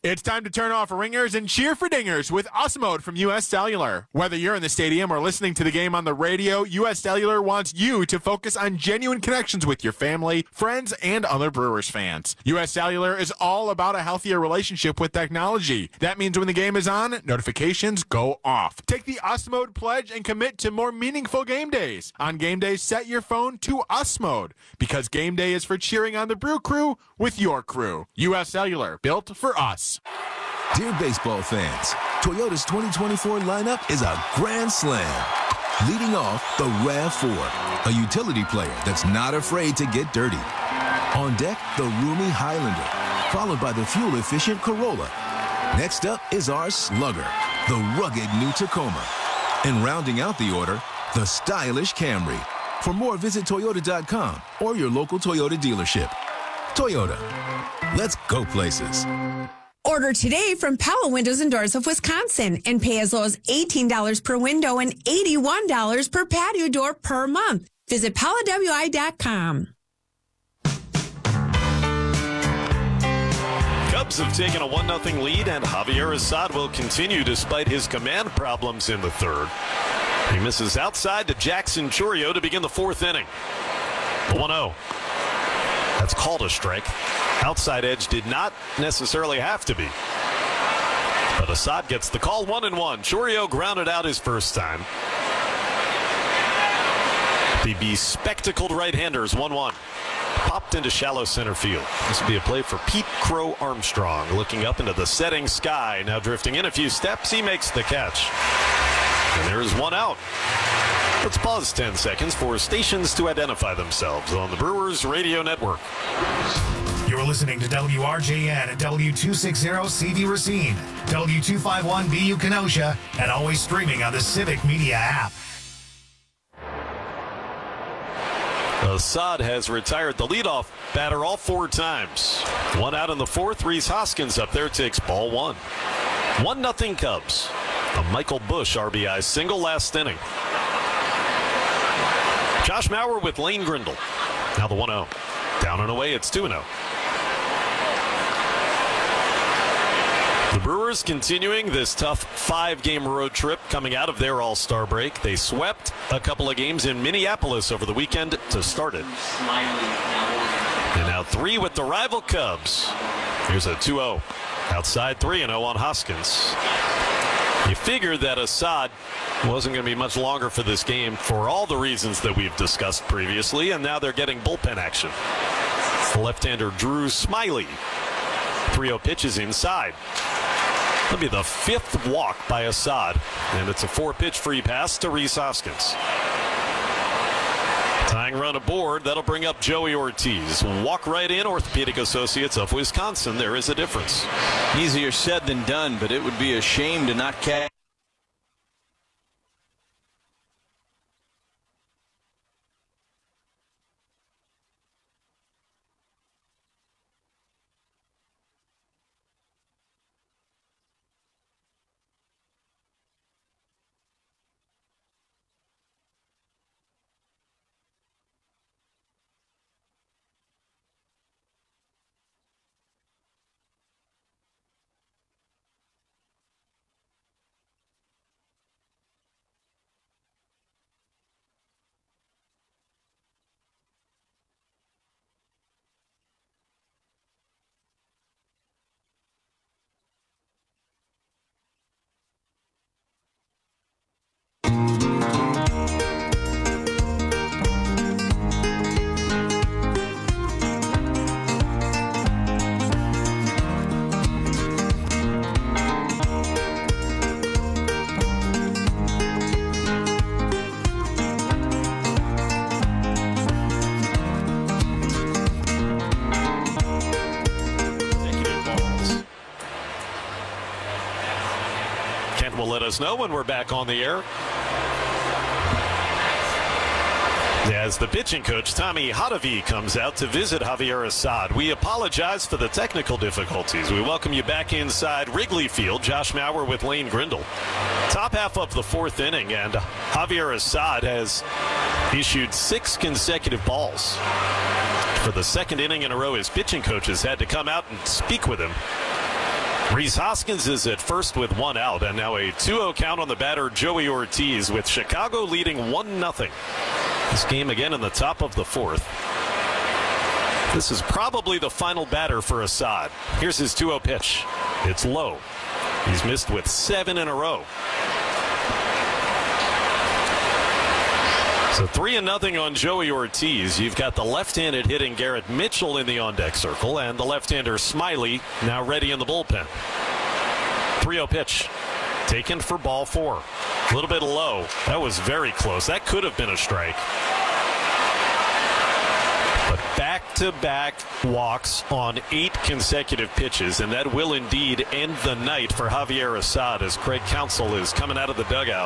It's time to turn off ringers and cheer for dingers with US Mode from US Cellular. Whether you're in the stadium or listening to the game on the radio, US Cellular wants you to focus on genuine connections with your family, friends, and other Brewers fans. US Cellular is all about a healthier relationship with technology. That means when the game is on, notifications go off. Take the US Mode pledge and commit to more meaningful game days. On game days, set your phone to US Mode because game day is for cheering on the Brew Crew with your crew. US Cellular, built for us. Dear baseball fans, Toyota's 2024 lineup is a grand slam. Leading off, the RAV4, a utility player that's not afraid to get dirty. On deck, the roomy Highlander, followed by the fuel-efficient Corolla. Next up is our Slugger, the rugged new Tacoma. And rounding out the order, the stylish Camry. For more, visit Toyota.com or your local Toyota dealership. Toyota, let's go places. Order today from Pella Windows and Doors of Wisconsin and pay as low as $18 per window and $81 per patio door per month. Visit PellaWI.com. Cubs have taken a 1-0 lead, and Javier Assad will continue despite his command problems in the third. He misses outside to Jackson Chourio to begin the fourth inning. The 1-0. That's called a strike. Outside edge did not necessarily have to be. But Assad gets the call. 1-1. Chourio grounded out his first time. The bespectacled right-handers 1-1. Popped into shallow center field. This will be a play for Pete Crow Armstrong. Looking up into the setting sky. Now drifting in a few steps. He makes the catch. And there is one out. Let's pause 10 seconds for stations to identify themselves on the Brewers Radio Network. You're listening to WRJN at W260CV Racine, W251BU Kenosha, and always streaming on the Civic Media app. Assad has retired the leadoff batter all 4 times. One out in the fourth. Rhys Hoskins up there takes ball 1. 1-0 Cubs. A Michael Busch RBI single last inning. Josh Mauer with Lane Grindle. Now the 1-0. Down and away, it's 2-0. The Brewers continuing this tough 5-game road trip coming out of their All-Star break. They swept a couple of games in Minneapolis over the weekend to start it. And now 3 with the rival Cubs. Here's a 2-0. Outside 3-0 on Hoskins. You figured that Assad wasn't going to be much longer for this game for all the reasons that we've discussed previously, and now they're getting bullpen action. The left-hander Drew Smiley. 3-0 pitches inside. That'll be the 5th walk by Assad, and it's a 4-pitch free pass to Rhys Hoskins. Tying run aboard, that'll bring up Joey Ortiz. Walk right in, Orthopedic Associates of Wisconsin. There is a difference. Easier said than done, but it would be a shame to not catch. Let us know when we're back on the air. As the pitching coach, Tommy Hottovy, comes out to visit Javier Assad. We apologize for the technical difficulties. We welcome you back inside Wrigley Field. Josh Mauer with Lane Grindle. Top half of the 4th inning, and Javier Assad has issued 6 consecutive balls. For the 2nd inning in a row, his pitching coaches had to come out and speak with him. Rhys Hoskins is at first with one out, and now a 2-0 count on the batter, Joey Ortiz, with Chicago leading 1-0. This game again in the top of the fourth. This is probably the final batter for Assad. Here's his 2-0 pitch. It's low. He's missed with 7 in a row. So 3-0 on Joey Ortiz. You've got the left-handed hitting Garrett Mitchell in the on-deck circle, and the left-hander Smiley now ready in the bullpen. 3-0 pitch. Taken for ball 4. A little bit low. That was very close. That could have been a strike. But back-to-back walks on 8 consecutive pitches, and that will indeed end the night for Javier Assad as Craig Counsell is coming out of the dugout.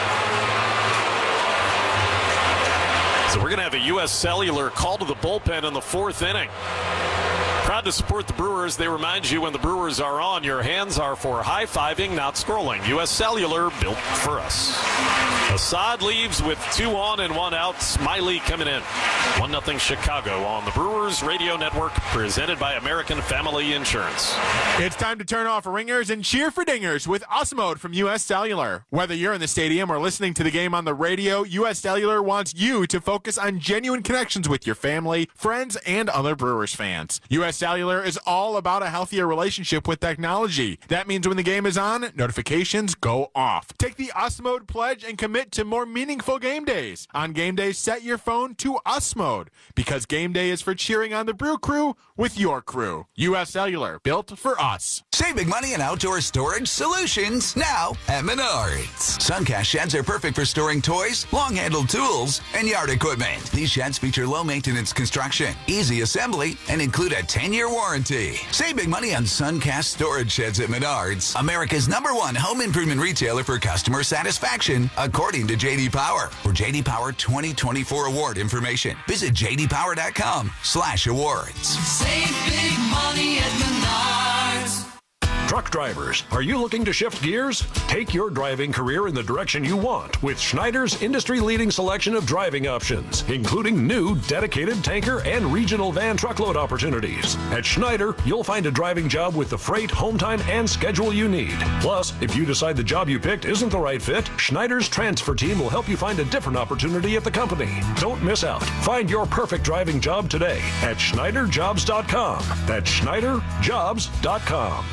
So we're going to have a U.S. Cellular call to the bullpen in the 4th inning. Proud to support the Brewers. They remind you when the Brewers are on, your hands are for high-fiving, not scrolling. U.S. Cellular, built for us. Assad leaves with 2 on and 1 out. Smiley coming in. 1-0 Chicago on the Brewers Radio Network, presented by American Family Insurance. It's time to turn off ringers and cheer for dingers with Osmode from U.S. Cellular. Whether you're in the stadium or listening to the game on the radio, U.S. Cellular wants you to focus on genuine connections with your family, friends, and other Brewers fans. U.S. Cellular is all about a healthier relationship with technology. That means when the game is on, notifications go off. Take the Osmode pledge and commit to more meaningful game days. On game days, set your phone to Osmode, because game day is for cheering on the Brew Crew with your crew. U.S. Cellular, built for us. Save big money in outdoor storage solutions now at Menards. Suncast sheds are perfect for storing toys, long-handled tools, and yard equipment. These sheds feature low-maintenance construction, easy assembly, and include a 10-year warranty. Save big money on Suncast storage sheds at Menards, America's #1 home improvement retailer for customer satisfaction, according to J.D. Power. For J.D. Power 2024 award information, visit jdpower.com/awards. Save big money at Menards. Truck drivers, are you looking to shift gears? Take your driving career in the direction you want with Schneider's industry-leading selection of driving options, including new dedicated tanker and regional van truckload opportunities. At Schneider, you'll find a driving job with the freight, home time, and schedule you need. Plus, if you decide the job you picked isn't the right fit, Schneider's transfer team will help you find a different opportunity at the company. Don't miss out. Find your perfect driving job today at SchneiderJobs.com. That's SchneiderJobs.com.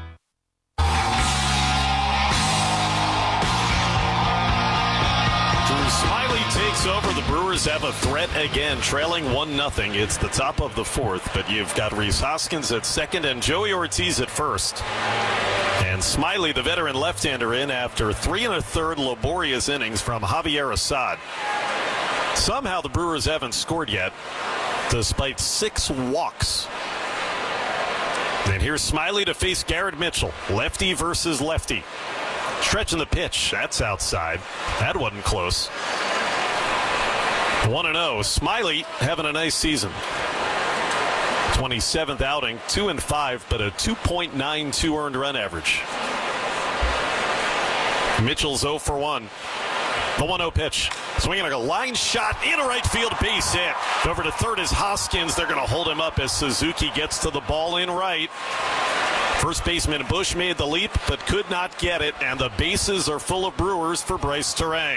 Smiley takes over. The Brewers have a threat again, trailing 1-0. It's the top of the 4th, but you've got Rhys Hoskins at second and Joey Ortiz at first. And Smiley, the veteran left-hander, in after 3 1/3 laborious innings from Javier Assad. Somehow the Brewers haven't scored yet, despite 6 walks. And here's Smiley to face Garrett Mitchell. Lefty versus lefty. Stretching the pitch. That's outside. That wasn't close. 1-0. Smiley having a nice season. 27th outing, 2-5, but a 2.92 earned run average. Mitchell's 0 for 1. The 1-0 pitch. Swinging like a line shot into right field, base hit. Over to third is Hoskins. They're going to hold him up as Suzuki gets to the ball in right. First baseman Bush made the leap, but could not get it, and the bases are full of Brewers for Bryce Terang.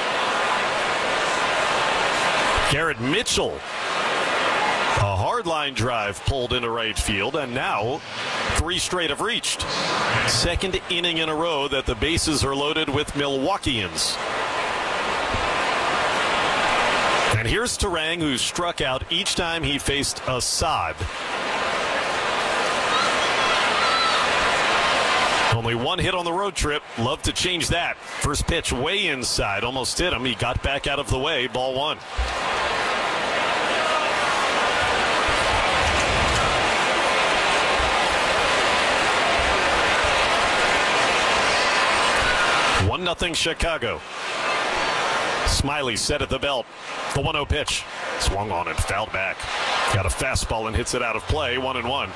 Garrett Mitchell, a hard line drive pulled into right field, and now 3 straight have reached. Second inning in a row that the bases are loaded with Milwaukeeans. And here's Terang, who struck out each time he faced Assad. Only 1 hit on the road trip. Love to change that. First pitch way inside. Almost hit him. He got back out of the way. Ball 1. Nothing Chicago. Smiley set at the belt. The 1-0 pitch. Swung on and fouled back. Got a fastball and hits it out of play. 1-1.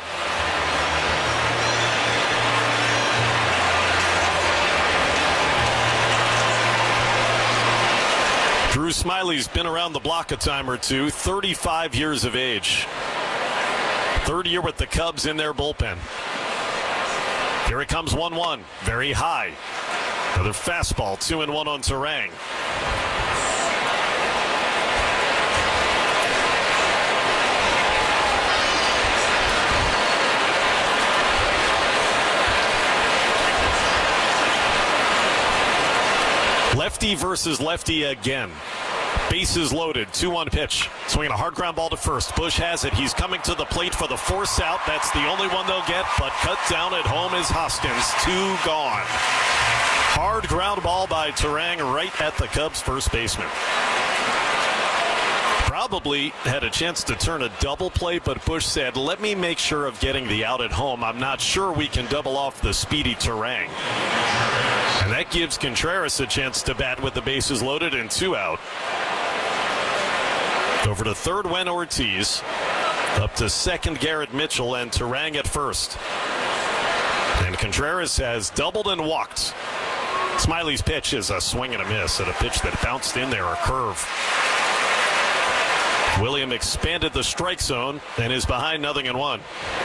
Drew Smiley's been around the block a time or two. 35 years of age. 3rd year with the Cubs in their bullpen. Here it comes 1-1. Very high. Another fastball, 2-1 on Turang. Lefty versus lefty again. Bases loaded, 2-1 pitch. Swinging a hard ground ball to first. Bush has it. He's coming to the plate for the force out. That's the only one they'll get, but cut down at home is Hoskins. 2 gone. Hard ground ball by Turang right at the Cubs' first baseman. Probably had a chance to turn a double play, but Bush said, let me make sure of getting the out at home. I'm not sure we can double off the speedy Turang. And that gives Contreras a chance to bat with the bases loaded and 2 out. Over to third went Ortiz. Up to second Garrett Mitchell and Turang at first. And Contreras has doubled and walked. Smiley's pitch is a swing and a miss at a pitch that bounced in there, a curve. William expanded the strike zone and is behind 0-1.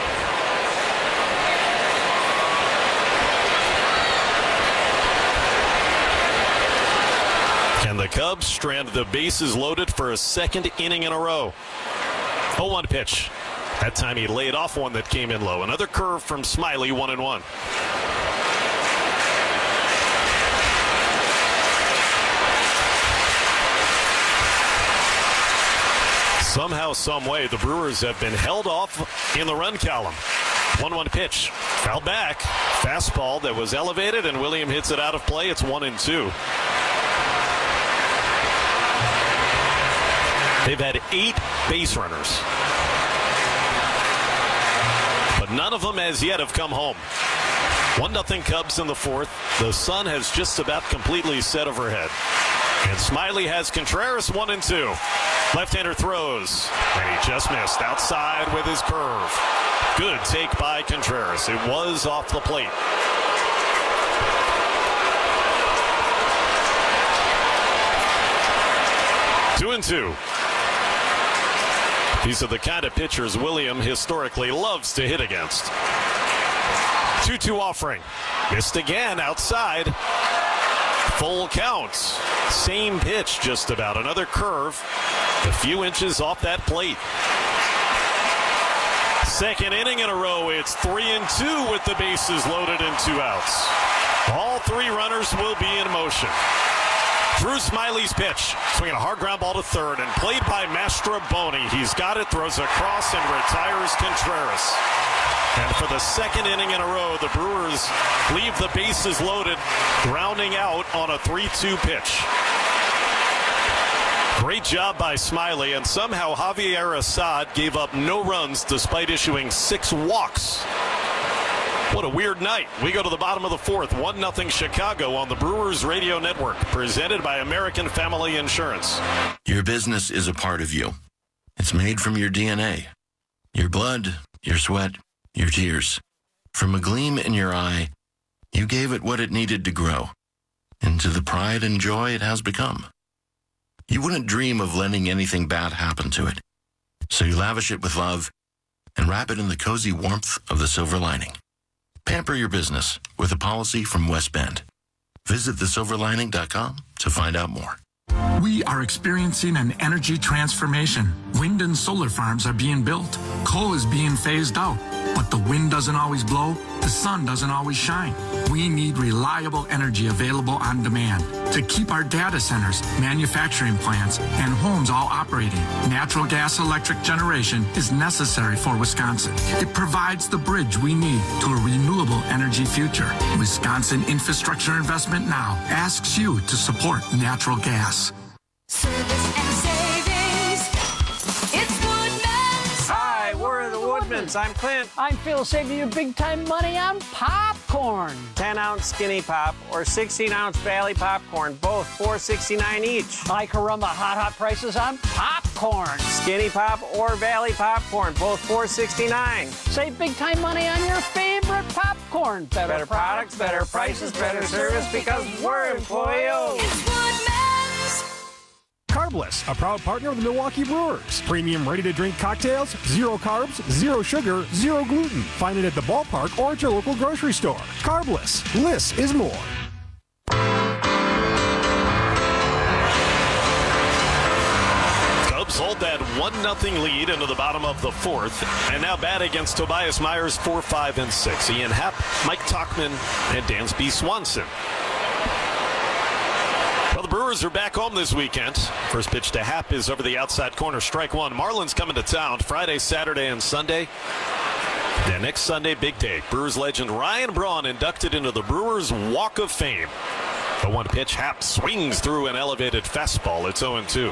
And the Cubs strand the bases loaded for a second inning in a row. 0-1 pitch. That time he laid off one that came in low. Another curve from Smiley, 1-1. Somehow, some way, the Brewers have been held off in the run column. 1-1 pitch. Fouled back. Fastball that was elevated, and William hits it out of play. It's 1-2. They've had 8 base runners, but none of them as yet have come home. 1-0 Cubs in the fourth. The sun has just about completely set overhead. And Smiley has Contreras 1-2. Left-hander throws, and he just missed outside with his curve. Good take by Contreras. It was off the plate. Two and two. These are the kind of pitchers William historically loves to hit against. 2-2 offering. Missed again outside. Full count. Same pitch just about. Another curve. A few inches off that plate. Second inning in a row. It's 3-2 with the bases loaded and 2 outs. All 3 runners will be in motion. Drew Smiley's pitch. Swinging a hard ground ball to third and played by Mastrobuoni. He's got it, throws across and retires Contreras. And for the second inning in a row, the Brewers leave the bases loaded, grounding out on a 3-2 pitch. Great job by Smiley, and somehow Javier Assad gave up no runs despite issuing 6 walks. What a weird night. We go to the bottom of the fourth. 1-0 Chicago on the Brewers Radio Network, presented by American Family Insurance. Your business is a part of you. It's made from your DNA, your blood, your sweat, your tears. From a gleam in your eye, you gave it what it needed to grow, into the pride and joy it has become. You wouldn't dream of letting anything bad happen to it, so you lavish it with love and wrap it in the cozy warmth of the silver lining. Pamper your business with a policy from West Bend. Visit thesilverlining.com to find out more. We are experiencing an energy transformation. Wind and solar farms are being built. Coal is being phased out. But the wind doesn't always blow. The sun doesn't always shine. We need reliable energy available on demand to keep our data centers, manufacturing plants, and homes all operating. Natural gas electric generation is necessary for Wisconsin. It provides the bridge we need to a renewable energy future. Wisconsin Infrastructure Investment Now asks you to support natural gas. Service and savings. It's Woodman's. Hi, we're the Woodmans. I'm Clint. I'm Phil, saving you big time money on popcorn. 10-ounce Skinny Pop or 16-ounce Valley Popcorn, both $4.69 each. Hi, Carumba, hot prices on popcorn. Skinny Pop or Valley Popcorn, both $4.69. Save big time money on your favorite popcorn. Better products, better prices, better service because we're employee-owned. It's Woodman's. Carbless, a proud partner of the Milwaukee Brewers. Premium ready-to-drink cocktails, 0 carbs, 0 sugar, 0 gluten. Find it at the ballpark or at your local grocery store. Carbless. Less is more. Cubs hold that 1-0 lead into the bottom of the fourth, and now bat against Tobias Myers 4, 5, and 6. Ian Happ, Mike Tauchman, and Dansby Swanson. Well, the Brewers are back home this weekend. First pitch to Happ is over the outside corner, strike one. Marlins coming to town Friday, Saturday, and Sunday. And next Sunday, big day. Brewers legend Ryan Braun inducted into the Brewers Walk of Fame. The one pitch, Happ swings through an elevated fastball. It's 0-2.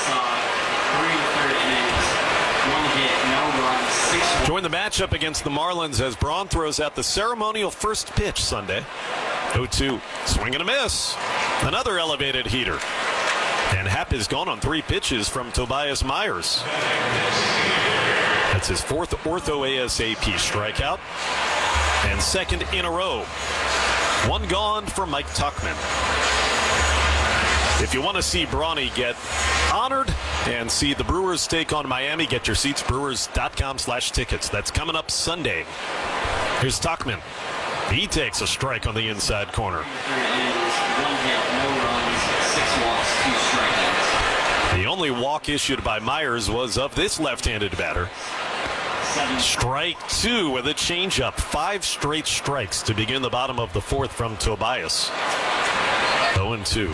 Join the matchup against the Marlins as Braun throws out the ceremonial first pitch Sunday. 0-2, swing and a miss. Another elevated heater. And Happ is gone on 3 pitches from Tobias Myers. That's his 4th ortho ASAP strikeout. And 2nd in a row. 1 gone for Mike Tauchman. If you want to see Brawny get honored and see the Brewers take on Miami, get your seats, brewers.com/tickets. That's coming up Sunday. Here's Tauchman. He takes a strike on the inside corner. 1 hit, no runs, 6 walks, 2 strikeouts. The only walk issued by Myers was of this left-handed batter. Strike 2 with a changeup. 5 straight strikes to begin the bottom of the fourth from Tobias. 0-2.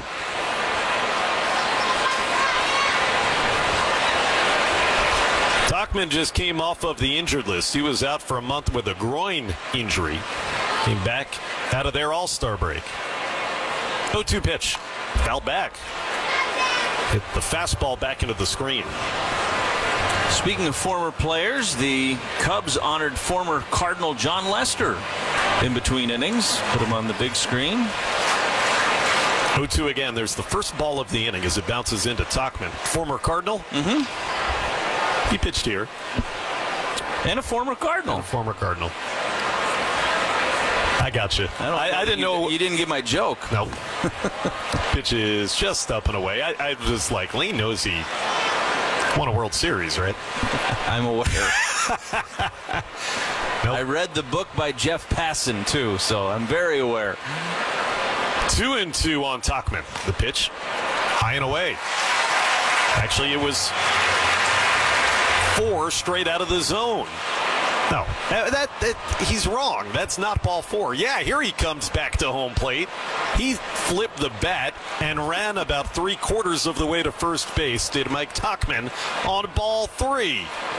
Tauchman just came off of the injured list. He was out for a month with a groin injury. Came back out of their All-Star break. 0-2 pitch. Foul back. Hit the fastball back into the screen. Speaking of former players, the Cubs honored former Cardinal John Lester in between innings. Put him on the big screen. 0-2 again. There's the first ball of the inning as it bounces into Tauchman. Former Cardinal. He pitched here. And a former Cardinal. I got you. I didn't know. You didn't get my joke. Nope. Pitch is just up and away. I was like, Lane knows he won a World Series, right? I'm aware. Nope. I read the book by Jeff Passan, too, so I'm very aware. 2-2 on Tauchman. The pitch, high and away. Actually, it was 4 straight out of the zone. No, he's wrong. That's not ball 4. Yeah, here he comes back to home plate. He flipped the bat and ran about 3/4 of the way to first base, did Mike Tauchman, on ball 3.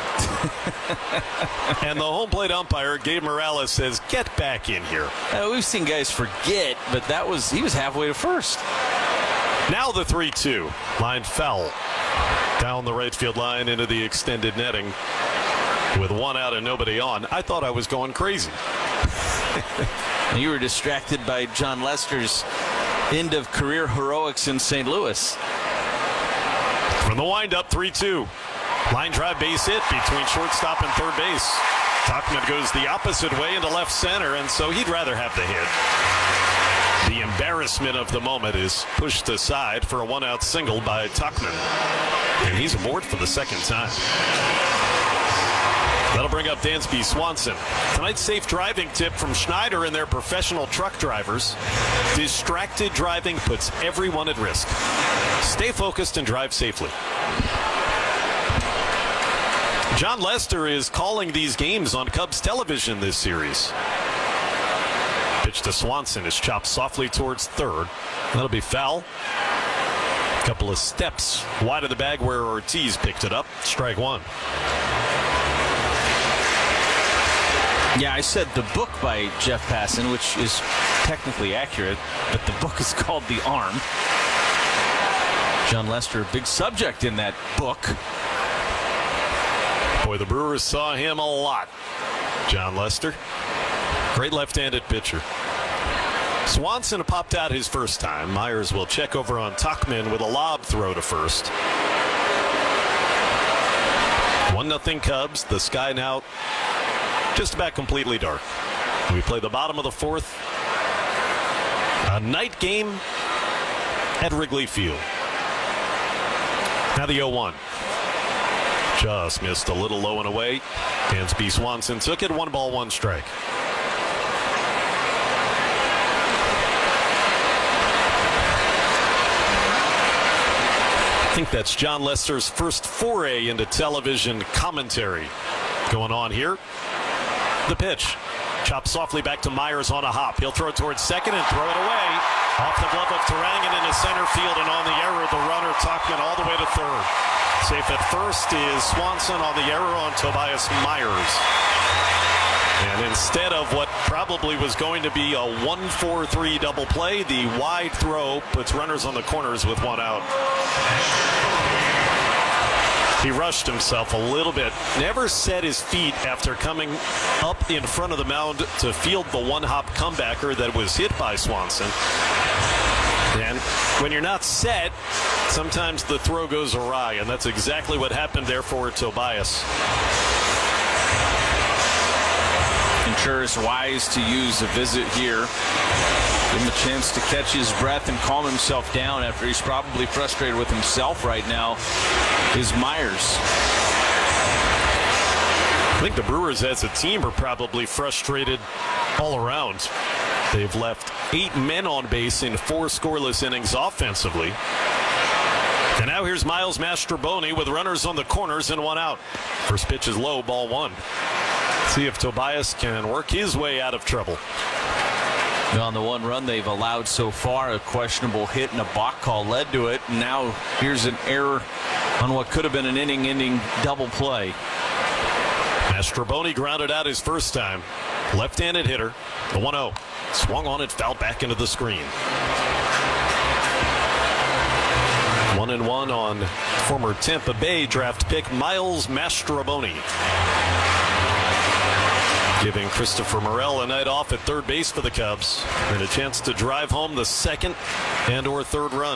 And the home plate umpire, Gabe Morales, says, get back in here. We've seen guys forget, but he was halfway to first. Now the 3-2. Line foul. Down the right field line into the extended netting. With 1 out and nobody on. I thought I was going crazy. You were distracted by John Lester's end of career heroics in St. Louis. From the windup, 3-2. Line drive base hit between shortstop and third base. Tauchman goes the opposite way into left center, and so he'd rather have the hit. The embarrassment of the moment is pushed aside for a 1-out single by Tauchman. And he's aboard for the 2nd time. That'll bring up Dansby Swanson. Tonight's safe driving tip from Schneider and their professional truck drivers. Distracted driving puts everyone at risk. Stay focused and drive safely. John Lester is calling these games on Cubs television this series. Pitch to Swanson is chopped softly towards third. That'll be foul. A couple of steps wide of the bag where Ortiz picked it up. Strike 1. Yeah, I said the book by Jeff Passan, which is technically accurate, but the book is called The Arm. John Lester, a big subject in that book. Boy, the Brewers saw him a lot. John Lester, great left-handed pitcher. Swanson popped out his first time. Myers will check over on Tauchman with a lob throw to first. 1-0 Cubs. The sky now just about completely dark. We play the bottom of the fourth. A night game at Wrigley Field. Now the 0-1. Just missed a little low and away. Dansby Swanson took it. 1 ball, 1 strike. I think that's John Lester's first foray into television commentary going on here. The pitch. Chopped softly back to Myers on a hop. He'll throw it towards second and throw it away. Off the glove of Turangen into center field, and on the error, the runner Tachman all the way to third. Safe at first is Swanson on the error on Tobias Myers. And instead of what probably was going to be a 1-4-3 double play, the wide throw puts runners on the corners with 1 out. He rushed himself a little bit. Never set his feet after coming up in front of the mound to field the one-hop comebacker that was hit by Swanson. And when you're not set, sometimes the throw goes awry, and that's exactly what happened there for Tobias. Contreras wise to use a visit here. Give him a chance to catch his breath and calm himself down after he's probably frustrated with himself right now, is Myers. I think the Brewers as a team are probably frustrated all around. They've left 8 men on base in 4 scoreless innings offensively. And now here's Miles Mastrobuoni with runners on the corners and 1 out. First pitch is low, ball 1. See if Tobias can work his way out of trouble. On the 1 run they've allowed so far, a questionable hit and a balk call led to it. And now here's an error on what could have been an inning-ending double play. Mastrobuoni grounded out his first time. Left-handed hitter. The 1-0. Swung on it, fouled back into the screen. 1-1 on former Tampa Bay draft pick Miles Mastrobuoni. Giving Christopher Morel a night off at third base for the Cubs and a chance to drive home the second and or third run.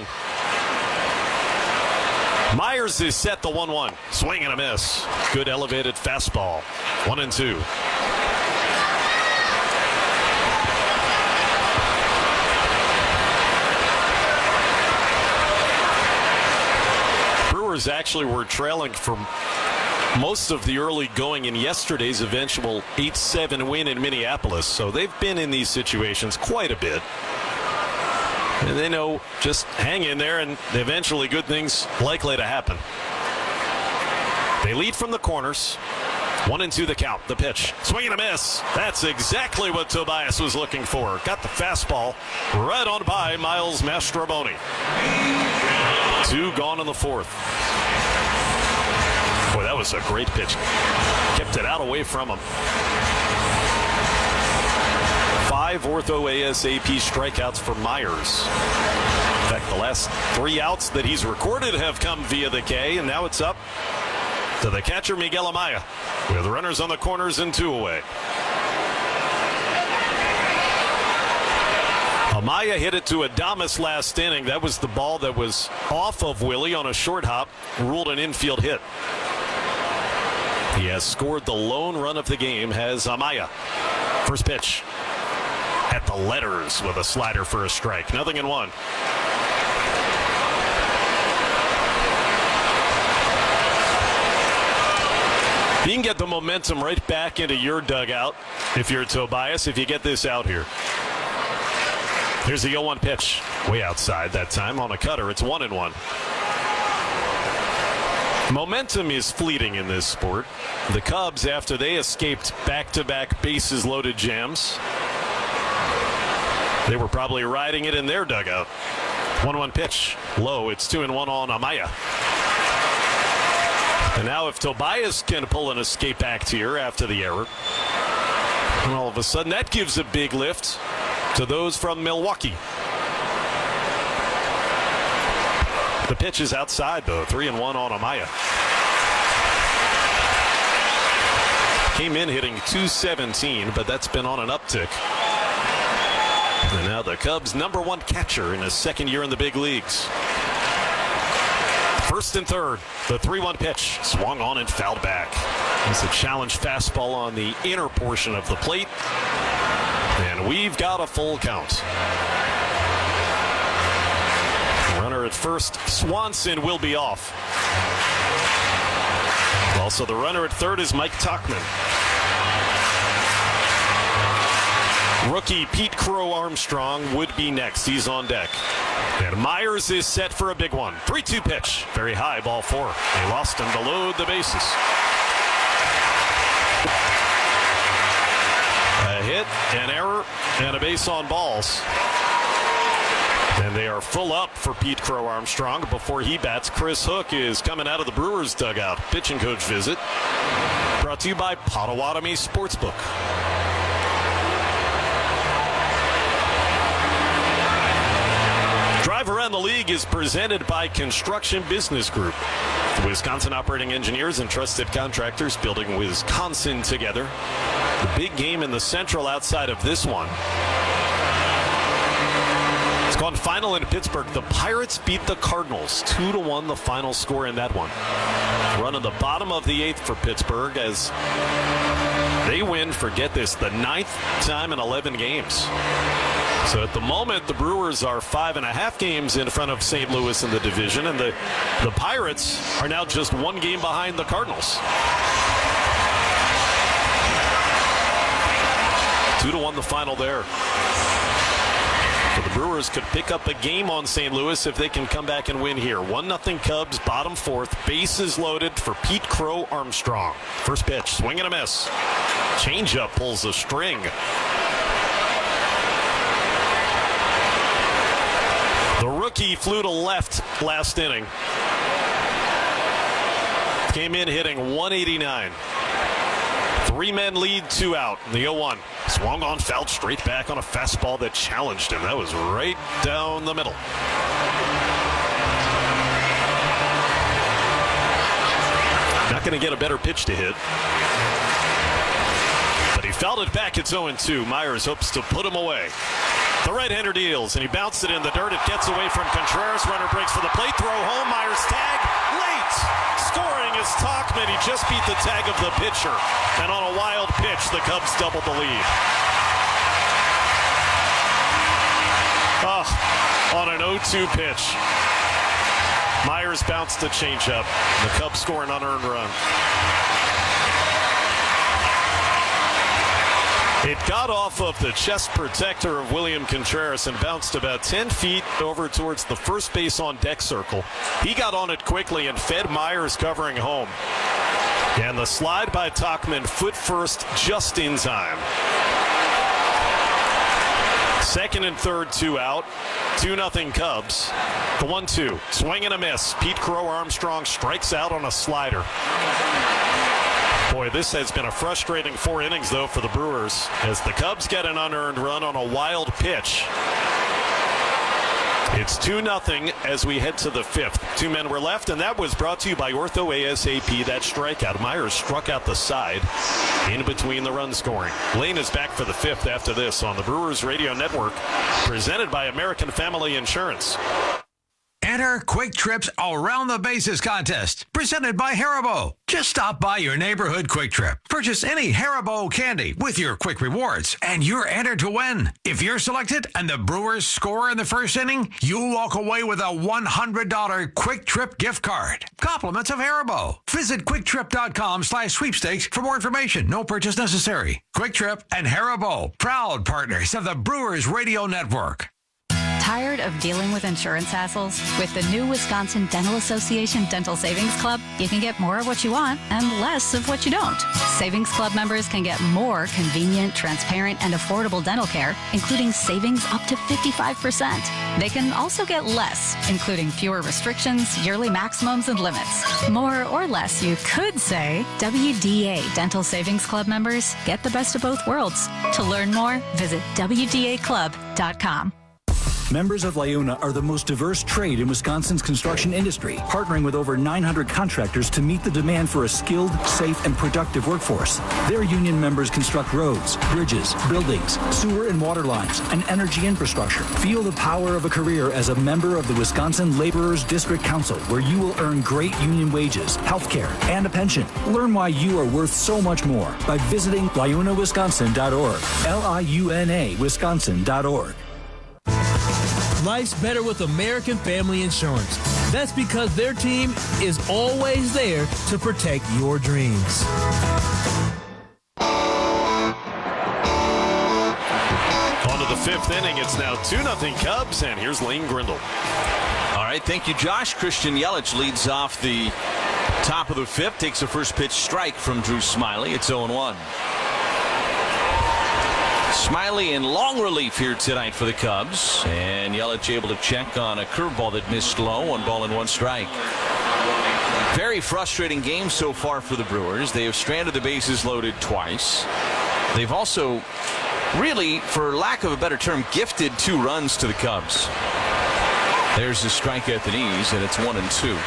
Myers is set, the 1-1. Swing and a miss. Good elevated fastball. 1-2. Brewers actually were trailing for most of the early going in yesterday's eventual 8-7 win in Minneapolis. So they've been in these situations quite a bit. And they know just hang in there and eventually good things likely to happen. They lead from the corners. 1-2 the count. The pitch. Swing and a miss. That's exactly what Tobias was looking for. Got the fastball right on by Miles Mastrobuoni. 2 gone in the 4th. Boy, that was a great pitch. Kept it out away from him. 5 ortho ASAP strikeouts for Myers. In fact, the last 3 outs that he's recorded have come via the K, and now it's up to the catcher Miguel Amaya with runners on the corners and 2 away. Amaya hit it to Adames last inning. That was the ball that was off of Willie on a short hop, ruled an infield hit. He has scored the lone run of the game, has Amaya. First pitch at the letters with a slider for a strike. 0-1. You can get the momentum right back into your dugout if you're Tobias, if you get this out here. Here's the 0-1 pitch. Way outside that time on a cutter. It's 1-1. Momentum is fleeting in this sport. The Cubs, after they escaped back-to-back bases-loaded jams, they were probably riding it in their dugout. 1-1 pitch. Low. It's 2-1 on Amaya. And now if Tobias can pull an escape act here after the error, and all of a sudden that gives a big lift to those from Milwaukee. The pitch is outside, though. 3-1 on Amaya. Came in hitting .217, but that's been on an uptick. And now the Cubs' #1 catcher in his second year in the big leagues. First and third, the 3-1 pitch. Swung on and fouled back. It's a challenge fastball on the inner portion of the plate. And we've got a full count. Runner at first, Swanson will be off. Also, the runner at third is Mike Tauchman. Rookie Pete Crow Armstrong would be next. He's on deck. And Myers is set for a big one. 3-2 pitch. Very high, ball 4. They lost him to load the bases. A hit, an error, and a base on balls. And they are full up for Pete Crow Armstrong. Before he bats, Chris Hook is coming out of the Brewers dugout. Pitching coach visit. Brought to you by Potawatomi Sportsbook. Drive Around the League is presented by Construction Business Group. The Wisconsin operating engineers and trusted contractors building Wisconsin together. The big game in the Central outside of this one. It's gone final in Pittsburgh. The Pirates beat the Cardinals 2-1, the final score in that one. Run in the bottom of the 8th for Pittsburgh as they win, forget this, the 9th time in 11 games. So at the moment, the Brewers are 5.5 games in front of St. Louis in the division, and the Pirates are now just 1 game behind the Cardinals. 2-1 the final there. So the Brewers could pick up a game on St. Louis if they can come back and win here. 1-0 Cubs, bottom 4th. Bases loaded for Pete Crow Armstrong. First pitch, swing and a miss. Changeup pulls a string. The rookie flew to left last inning. Came in hitting 189. 3 men lead, 2 out. The 0-1. Swung on, fouled straight back on a fastball that challenged him. That was right down the middle. Not going to get a better pitch to hit. But he fouled it back. It's 0-2. Myers hopes to put him away. The right-hander deals, and he bounced it in the dirt. It gets away from Contreras. Runner breaks for the plate. Throw home. Myers tag. Late. Scoring is Tauchman. He just beat the tag of the pitcher. And on a wild pitch, the Cubs doubled the lead. On an 0-2 pitch. Myers bounced the changeup. The Cubs score an unearned run. It got off of the chest protector of William Contreras and bounced about 10 feet over towards the first base on deck circle. He got on it quickly and fed Myers covering home. And the slide by Tauchman, foot first, just in time. Second and third, 2 out. 2-0 Cubs. The 1-2. Swing and a miss. Pete Crow Armstrong strikes out on a slider. Boy, this has been a frustrating 4 innings, though, for the Brewers, as the Cubs get an unearned run on a wild pitch. It's 2-0 as we head to the 5th. 2 men were left, and that was brought to you by Ortho ASAP. That strikeout. Myers struck out the side in between the run scoring. Lane is back for the 5th after this on the Brewers Radio Network, presented by American Family Insurance. Enter Quick Trip's Around the Bases contest, presented by Haribo. Just stop by your neighborhood Quick Trip. Purchase any Haribo candy with your Quick Rewards, and you're entered to win. If you're selected and the Brewers score in the first inning, you'll walk away with a $100 Quick Trip gift card. Compliments of Haribo. Visit QuickTrip.com/sweepstakes for more information. No purchase necessary. Quick Trip and Haribo, proud partners of the Brewers Radio Network. Tired of dealing with insurance hassles? With the new Wisconsin Dental Association Dental Savings Club, you can get more of what you want and less of what you don't. Savings Club members can get more convenient, transparent, and affordable dental care, including savings up to 55%. They can also get less, including fewer restrictions, yearly maximums, and limits. More or less, you could say. WDA Dental Savings Club members get the best of both worlds. To learn more, visit WDAClub.com. Members of LIUNA are the most diverse trade in Wisconsin's construction industry, partnering with over 900 contractors to meet the demand for a skilled, safe, and productive workforce. Their union members construct roads, bridges, buildings, sewer and water lines, and energy infrastructure. Feel the power of a career as a member of the Wisconsin Laborers District Council, where you will earn great union wages, health care, and a pension. Learn why you are worth so much more by visiting liunawisconsin.org. LIUNA Wisconsin.org. Life's better with American Family Insurance. That's because their team is always there to protect your dreams. On to the fifth inning. It's now 2-0 Cubs, and here's Lane Grindle. All right, thank you, Josh. Christian Yelich leads off the top of the fifth, takes a first pitch strike from Drew Smyly. It's 0-1. Smyly in long relief here tonight for the Cubs, and Yelich able to check on a curveball that missed low. 1 ball and 1 strike. Very frustrating game so far for the Brewers. They have stranded the bases loaded twice. They've also really, for lack of a better term, gifted 2 runs to the Cubs. There's the strike at the knees, and it's 1-2.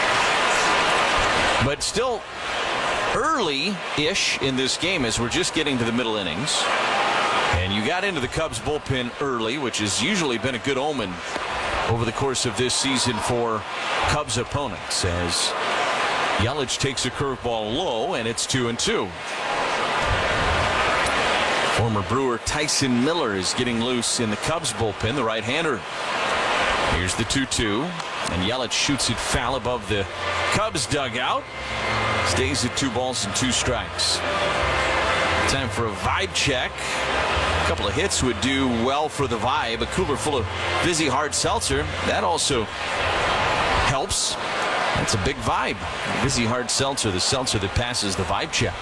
But still early-ish in this game as we're just getting to the middle innings. And you got into the Cubs bullpen early, which has usually been a good omen over the course of this season for Cubs opponents, as Yelich takes a curveball low, and it's 2-2. Former Brewer Tyson Miller is getting loose in the Cubs bullpen, the right-hander. Here's the 2-2, and Yelich shoots it foul above the Cubs dugout. Stays at 2 balls and 2 strikes. Time for a vibe check. A couple of hits would do well for the vibe. A cooler full of Vizzy Hard Seltzer, that also helps. That's a big vibe. Vizzy Hard Seltzer, the seltzer that passes the vibe check.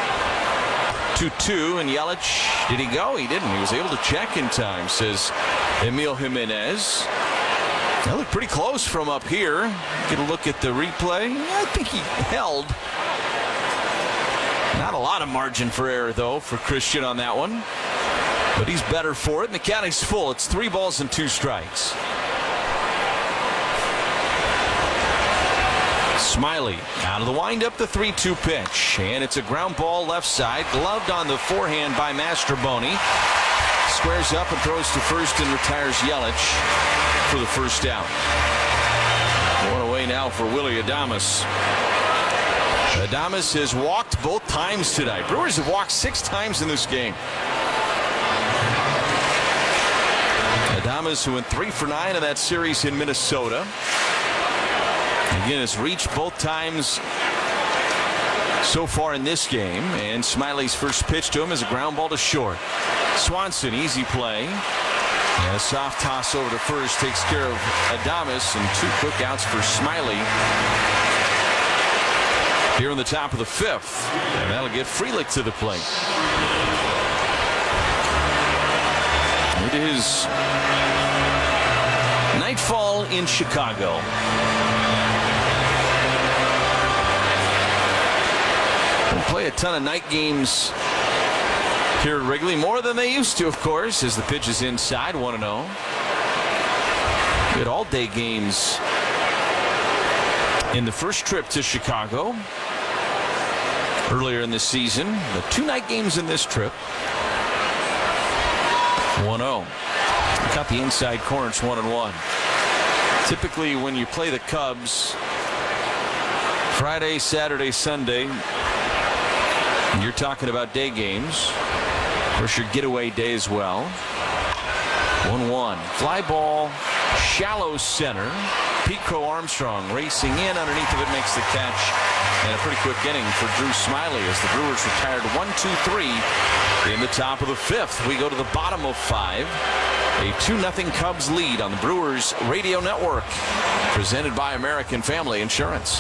2-2, and Yelich, did he go? He didn't. He was able to check in time, says Emil Jimenez. That looked pretty close from up here. Get a look at the replay. I think he held. Not a lot of margin for error, though, for Christian on that one. But he's better for it, and the count is full. It's 3 balls and 2 strikes. Smyly out of the windup, the 3-2 pitch. And it's a ground ball left side, gloved on the forehand by Mastroboni. Squares up and throws to first and retires Yelich for the first out. One away now for Willy Adames. Adames has walked both times tonight. Brewers have walked 6 times in this game. Adames, who went 3 for 9 in that series in Minnesota. Again, has reached both times so far in this game. And Smiley's first pitch to him is a ground ball to short. Swanson, easy play. And a soft toss over to first takes care of Adames, and 2 quick outs for Smyly here in the top of the 5th. And that'll get Frelick to the plate. It is nightfall in Chicago. We'll play a ton of night games here at Wrigley, more than they used to, of course, as the pitch is inside, 1-0. We had all-day games in the first trip to Chicago earlier in this season. The 2 night games in this trip. 1-0. Got the inside corner. It's 1-1. Typically, when you play the Cubs Friday, Saturday, Sunday, you're talking about day games. Of course, your getaway day as well. 1-1. Fly ball, shallow center. Pete Crow Armstrong racing in. Underneath of it makes the catch. And a pretty quick inning for Drew Smyly as the Brewers retired 1-2-3 in the top of the 5th. We go to the bottom of 5. A 2-0 Cubs lead on the Brewers Radio Network. Presented by American Family Insurance.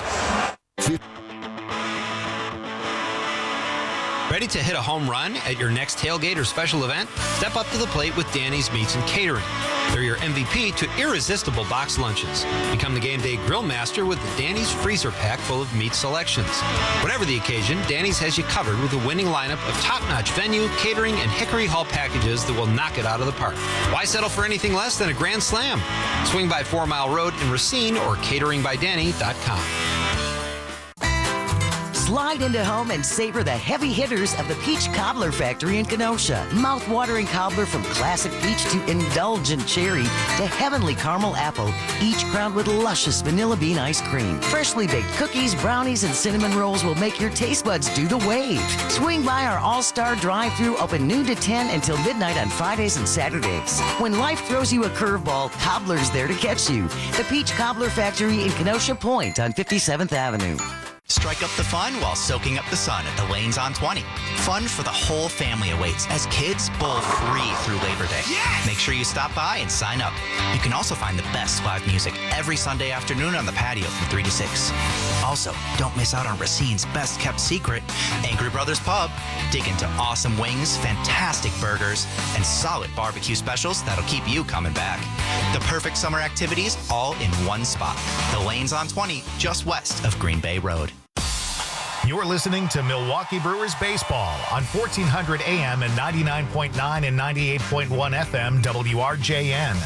Ready to hit a home run at your next tailgate or special event? Step up to the plate with Danny's Meats and Catering. They're your MVP to irresistible box lunches. Become the game day grill master with the Danny's freezer pack full of meat selections. Whatever the occasion, Danny's has you covered with a winning lineup of top-notch venue, catering, and Hickory Hall packages that will knock it out of the park. Why settle for anything less than a grand slam? Swing by 4 Mile Road in Racine or cateringbydanny.com. Slide into home and savor the heavy hitters of the Peach Cobbler Factory in Kenosha. Mouth-watering cobbler from classic peach to indulgent cherry to heavenly caramel apple, each crowned with luscious vanilla bean ice cream. Freshly baked cookies, brownies, and cinnamon rolls will make your taste buds do the wave. Swing by our all-star drive-thru, open noon to 10 until midnight on Fridays and Saturdays. When life throws you a curveball, Cobbler's there to catch you. The Peach Cobbler Factory in Kenosha Point on 57th Avenue. Strike up the fun while soaking up the sun at the Lanes on 20. Fun for the whole family awaits as kids bowl free through Labor Day. Yes! Make sure you stop by and sign up. You can also find the best live music every Sunday afternoon on the patio from 3 to 6. Also, don't miss out on Racine's best kept secret, Angry Brothers Pub. Dig into awesome wings, fantastic burgers, and solid barbecue specials that'll keep you coming back. The perfect summer activities all in one spot. The Lanes on 20, just west of Green Bay Road. You're listening to Milwaukee Brewers Baseball on 1400 AM and 99.9 and 98.1 FM WRJN.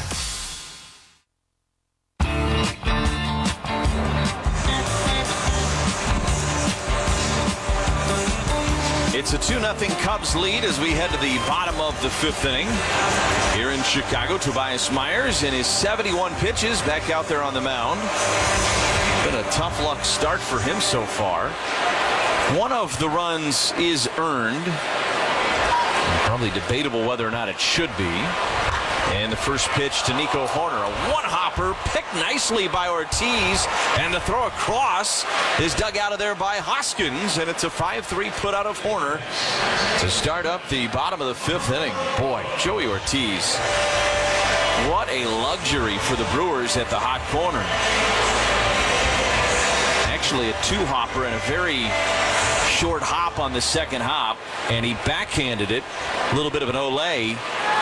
It's a 2-0 Cubs lead as we head to the bottom of the 5th inning. Here in Chicago, Tobias Myers in his 71 pitches back out there on the mound. Been a tough luck start for him so far. One of the runs is earned. Probably debatable whether or not it should be. And the first pitch to Nico Hoerner. A one-hopper picked nicely by Ortiz. And the throw across is dug out of there by Hoskins. And it's a 5-3 put out of Hoerner to start up the bottom of the 5th inning. Boy, Joey Ortiz. What a luxury for the Brewers at the hot corner. Actually a two-hopper and a very short hop on the second hop, and he backhanded it. A little bit of an Olay.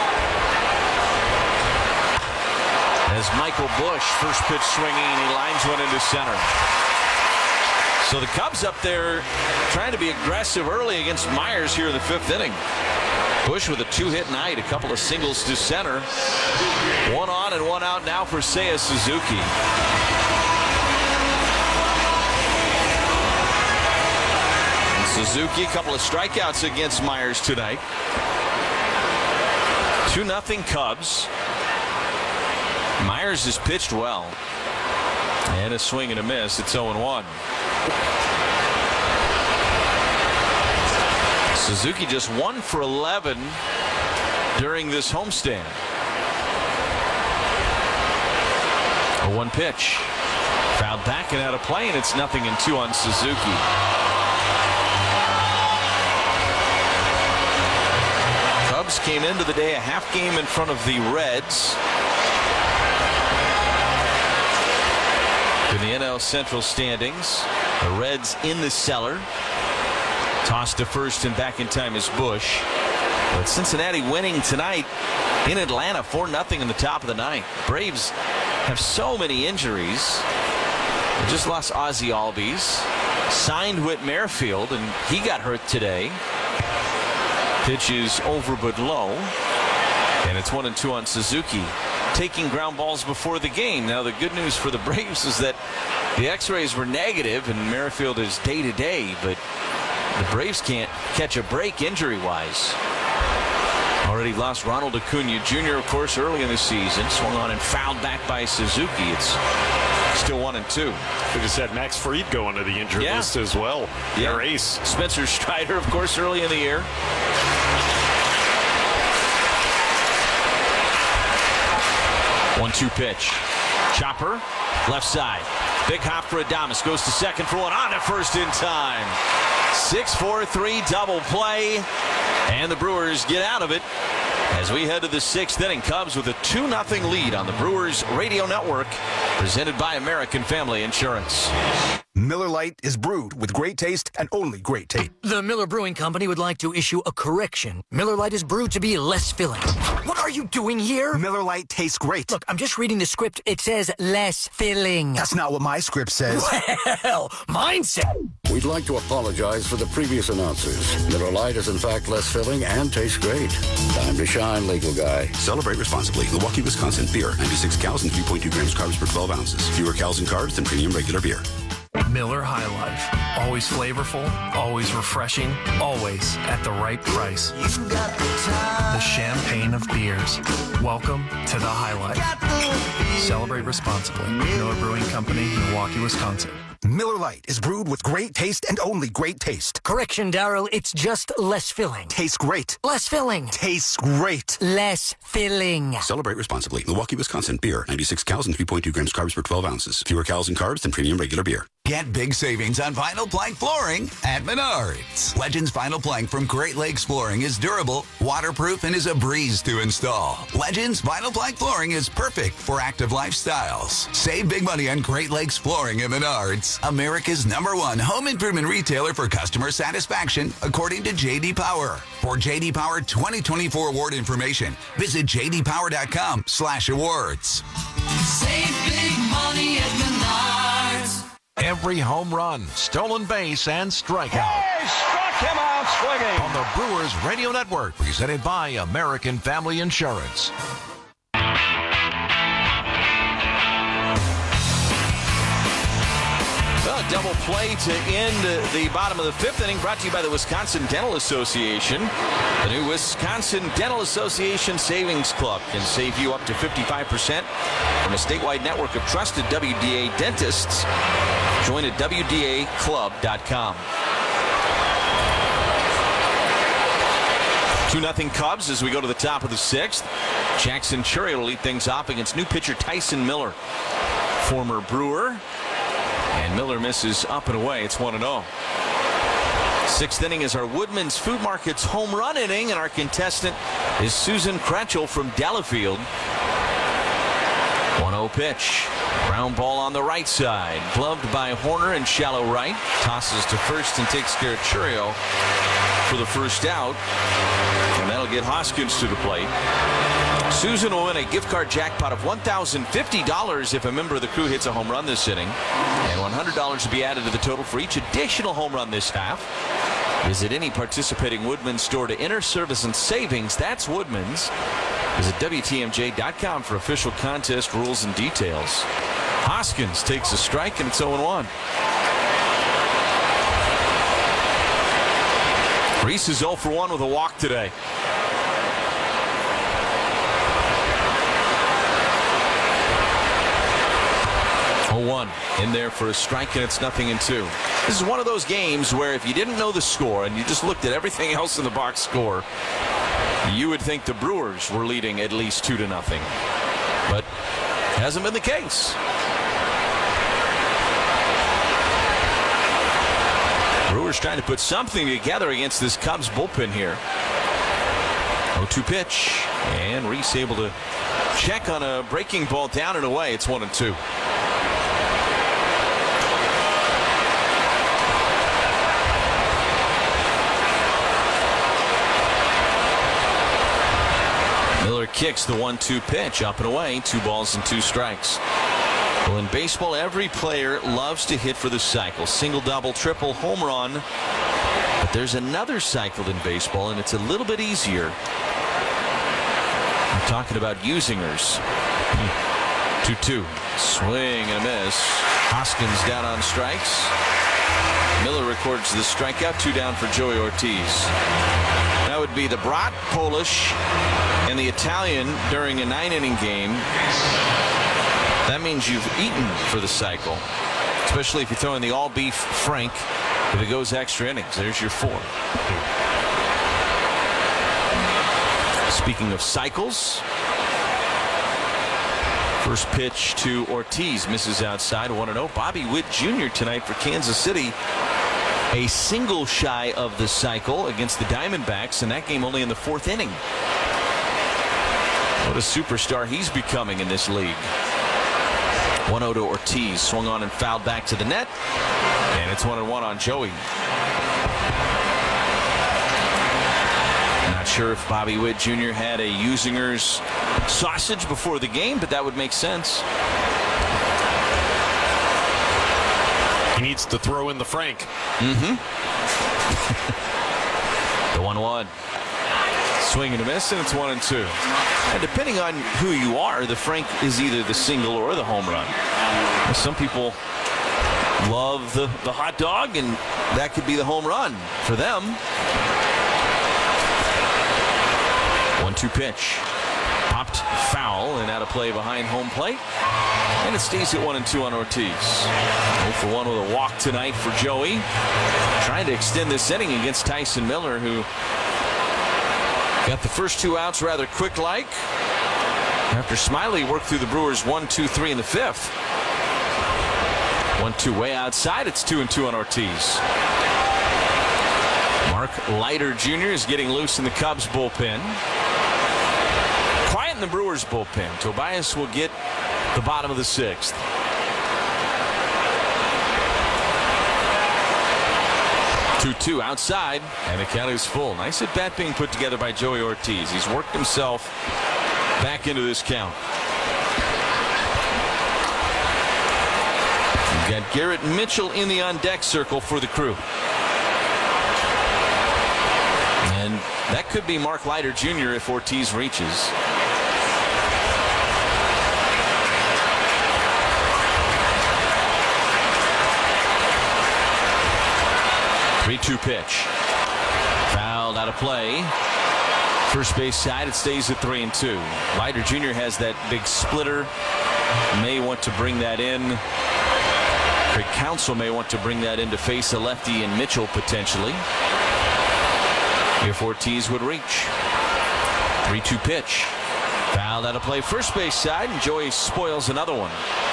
As Michael Busch, first pitch swinging, he lines one into center. So the Cubs up there trying to be aggressive early against Myers here in the 5th inning. Busch with a 2-hit night, a couple of singles to center. One on and one out now for Seiya Suzuki. Suzuki, a couple of strikeouts against Myers tonight. 2-0 Cubs. Myers has pitched well. And a swing and a miss. It's 0-1. Suzuki just 1 for 11 during this homestand. A 1 pitch. Fouled back and out of play, and it's 0-2 on Suzuki. Cubs came into the day a half game in front of the Reds in the NL Central standings. The Reds in the cellar. Tossed to first and back in time is Busch. But Cincinnati winning tonight in Atlanta 4-0 in the top of the 9th. Braves have so many injuries. They just lost Ozzie Albies. Signed Whit Merrifield, and he got hurt today. Pitch is over but low. And it's 1-2 on Suzuki. Taking ground balls before the game. Now the good news for the Braves is that the x-rays were negative and Merrifield is day-to-day, but the Braves can't catch a break injury-wise. Already lost Ronald Acuna Jr., of course, early in the season. Swung on and fouled back by Suzuki. It's still 1-2. We just had Max Fried go into the injured list as well. Yeah. Their ace. Spencer Strider, of course, early in the year. 1-2 pitch. Chopper, left side. Big hop for Adames. Goes to second for one. On to first in time. 6-4-3 double play. And the Brewers get out of it as we head to the 6th inning. Cubs with a 2-0 lead on the Brewers Radio Network. Presented by American Family Insurance. Miller Lite is brewed with great taste and only great taste. The Miller Brewing Company would like to issue a correction. Miller Lite is brewed to be less filling. What are you doing here? Miller Lite tastes great. Look, I'm just reading the script. It says less filling. That's not what my script says. Well, mine says. We'd like to apologize for the previous announcers. Miller Lite is in fact less filling and tastes great. Time to shine, legal guy. Celebrate responsibly. Milwaukee, Wisconsin. Beer. 96 calories and 3.2 grams carbs per 12 ounces. Fewer calories and carbs than premium regular beer. Miller High Life. Always flavorful, always refreshing, always at the right price. The champagne of beers. Welcome to the High Life. Celebrate responsibly. Miller Brewing Company, Milwaukee, Wisconsin. Miller Lite is brewed with great taste and only great taste. Correction, Daryl, it's just less filling. Tastes great. Less filling. Tastes great. Less filling. Celebrate responsibly. Milwaukee, Wisconsin. Beer. 96 calories and 3.2 grams carbs per 12 ounces. Fewer calories and carbs than premium regular beer. Get big savings on vinyl plank flooring at Menards. Legends vinyl plank from Great Lakes Flooring is durable, waterproof, and is a breeze to install. Legends vinyl plank flooring is perfect for active lifestyles. Save big money on Great Lakes Flooring at Menards, America's #1 home improvement retailer for customer satisfaction, according to J.D. Power. For J.D. Power 2024 award information, visit jdpower.com/awards. Save big money at Menards. Every home run, stolen base, and strikeout. He struck him out swinging. On the Brewers Radio Network, presented by American Family Insurance. Well, a double play to end the bottom of the fifth inning, brought to you by the Wisconsin Dental Association. The new Wisconsin Dental Association Savings Club can save you up to 55% from a statewide network of trusted WDA dentists. Join at WDAclub.com. 2-0 Cubs as we go to the top of the sixth. Jackson Cherry will lead things off against new pitcher Tyson Miller, former Brewer. And Miller misses up and away. It's 1-0. Sixth inning is our Woodman's Food Market's home run inning, and our contestant is Susan Kretschel from Delafield. 1-0 pitch. Ground ball on the right side. Gloved by Horner in shallow right. Tosses to first and takes care of Churio for the first out. And that'll get Hoskins to the plate. Susan will win a gift card jackpot of $1,050 if a member of the crew hits a home run this inning. And $100 to be added to the total for each additional home run this half. Visit any participating Woodman's store to enter service and savings. That's Woodman's. Visit WTMJ.com for official contest rules and details. Hoskins takes a strike, and it's 0-1. Reese is 0 for 1 with a walk today. In there for a strike, and it's 0-2. This is one of those games where if you didn't know the score and you just looked at everything else in the box score, you would think the Brewers were leading at least 2-0. But hasn't been the case. Brewers trying to put something together against this Cubs bullpen here. 0-2 pitch, and Reese able to check on a breaking ball down and away. It's 1-2. Miller kicks the 1-2 pitch up and away. 2 balls and 2 strikes. Well, in baseball, every player loves to hit for the cycle. Single, double, triple, home run. But there's another cycle in baseball, and it's a little bit easier. I'm talking about Usingers. 2-2. Swing and a miss. Hoskins down on strikes. Miller records the strikeout. 2 down for Joey Ortiz. That would be the Brat, Polish, and the Italian during a 9-inning game. That means you've eaten for the cycle, especially if you throw in the all-beef Frank. If it goes extra innings, there's your 4. Speaking of cycles, first pitch to Ortiz misses outside. 1-0. Bobby Witt Jr. tonight for Kansas City. A single shy of the cycle against the Diamondbacks, and that game only in the 4th inning. What a superstar he's becoming in this league. 1-0 to Ortiz. Swung on and fouled back to the net. And it's 1-1 on Joey. Not sure if Bobby Witt Jr. had a Usinger's sausage before the game, but that would make sense. He needs to throw in the Frank. The 1-1. Swing and a miss, and it's 1-2. And depending on who you are, the Frank is either the single or the home run. Some people love the hot dog, and that could be the home run for them. 1-2 pitch. Popped foul and out of play behind home plate. And it stays at 1-2 on Ortiz. 0-for-1 with a walk tonight for Joey. Trying to extend this inning against Tyson Miller, who got the first 2 outs rather quick-like after Smiley worked through the Brewers 1-2-3 in the 5th. 1-2 way outside. It's 2-2 on Ortiz. Mark Leiter Jr. is getting loose in the Cubs bullpen. Quiet in the Brewers bullpen. Tobias will get the bottom of the 6th. Two outside, and the count is full. Nice at bat being put together by Joey Ortiz. He's worked himself back into this count. We've got Garrett Mitchell in the on-deck circle for the Crew. And that could be Mark Leiter Jr. if Ortiz reaches. Two pitch. Fouled out of play. First base side, it stays at 3-2. Leiter Jr. has that big splitter. May want to bring that in. Craig Counsell may want to bring that in to face a lefty and Mitchell potentially, if Ortiz would reach. 3-2 pitch. Fouled out of play. First base side, and Joey spoils another one.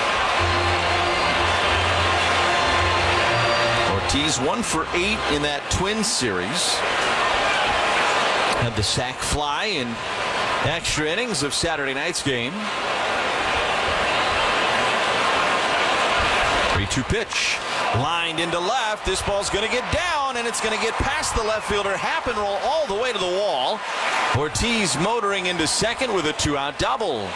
Ortiz 1 for 8 in that Twins series. Had the sac fly in extra innings of Saturday night's game. 3-2 pitch. Lined into left. This ball's going to get down, and it's going to get past the left fielder. Happen roll all the way to the wall. Ortiz motoring into second with a 2-out double.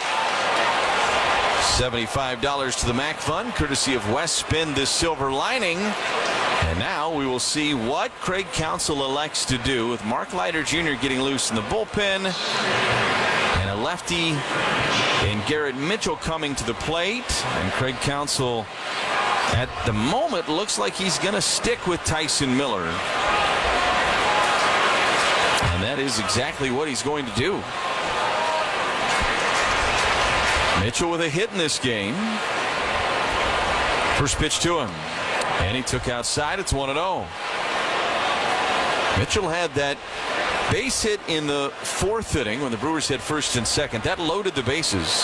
$75 to the MAC Fund, courtesy of West Spin, this silver lining. And now we will see what Craig Counsell elects to do with Mark Leiter Jr. getting loose in the bullpen and a lefty and Garrett Mitchell coming to the plate. And Craig Counsell at the moment looks like he's going to stick with Tyson Miller. And that is exactly what he's going to do. Mitchell with a hit in this game. First pitch to him. And he took outside. It's 1-0. Mitchell had that base hit in the 4th inning when the Brewers hit first and second. That loaded the bases.